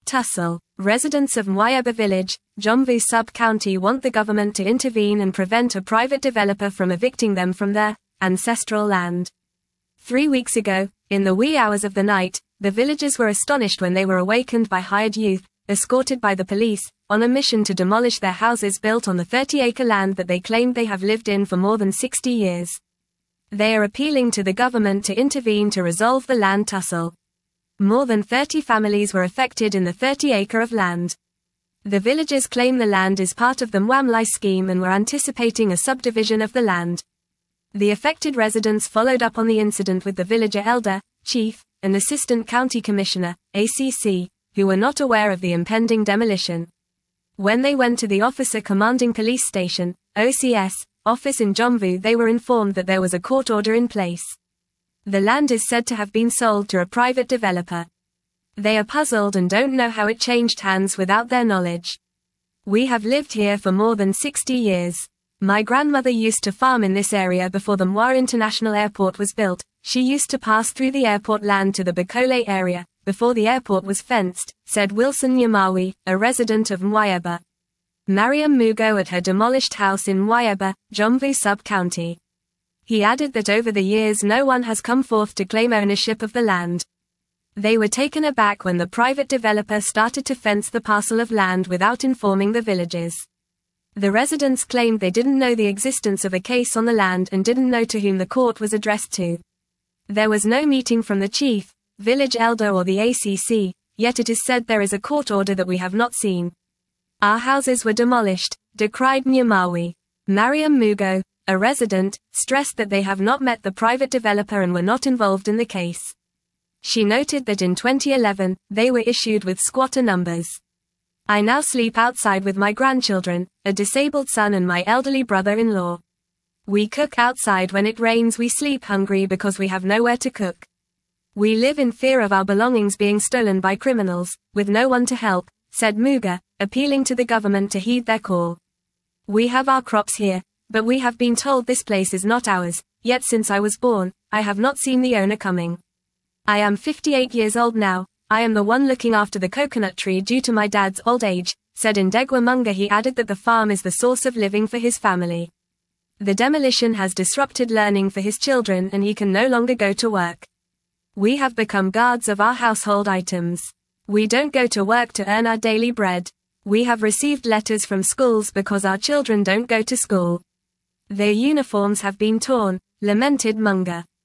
Tussle. Residents of Mwayeba village, Jomvu sub-county want the government to intervene and prevent a private developer from evicting them from their ancestral land. 3 weeks ago, in the wee hours of the night, the villagers were astonished when they were awakened by hired youth, escorted by the police, on a mission to demolish their houses built on the 30-acre land that they claimed they have lived in for more than 60 years. They are appealing to the government to intervene to resolve the land tussle. More than 30 families were affected in the 30-acre of land. The villagers claim the land is part of the Mwamlai scheme and were anticipating a subdivision of the land. The affected residents followed up on the incident with the villager elder, chief, and assistant county commissioner, ACC, who were not aware of the impending demolition. When they went to the officer commanding police station, OCS, office in Jomvu, they were informed that there was a court order in place. The land is said to have been sold to a private developer. They are puzzled and don't know how it changed hands without their knowledge. We have lived here for more than 60 years. My grandmother used to farm in this area before the Mwar International Airport was built. She used to pass through the airport land to the Bokole area, before the airport was fenced, said Wilson Nyamawi, a resident of Mwayeba. Mariam Mugo at her demolished house in Mwayeba, Jomvu sub-county. He added that over the years no one has come forth to claim ownership of the land. They were taken aback when the private developer started to fence the parcel of land without informing the villagers. The residents claimed they didn't know the existence of a case on the land and didn't know to whom the court was addressed to. There was no meeting from the chief, village elder or the ACC, yet it is said there is a court order that we have not seen. Our houses were demolished, decried Nyamawi. Mariam Mugo, a resident, stressed that they have not met the private developer and were not involved in the case. She noted that in 2011, they were issued with squatter numbers. I now sleep outside with my grandchildren, a disabled son and my elderly brother-in-law. We cook outside when it rains. We sleep hungry because we have nowhere to cook. We live in fear of our belongings being stolen by criminals, with no one to help, said Muga, appealing to the government to heed their call. We have our crops here, but we have been told this place is not ours, yet since I was born, I have not seen the owner coming. I am 58 years old now, I am the one looking after the coconut tree due to my dad's old age, said Ndegwa Munga. He added that the farm is the source of living for his family. The demolition has disrupted learning for his children and he can no longer go to work. We have become guards of our household items. We don't go to work to earn our daily bread. We have received letters from schools because our children don't go to school. Their uniforms have been torn, lamented Munga.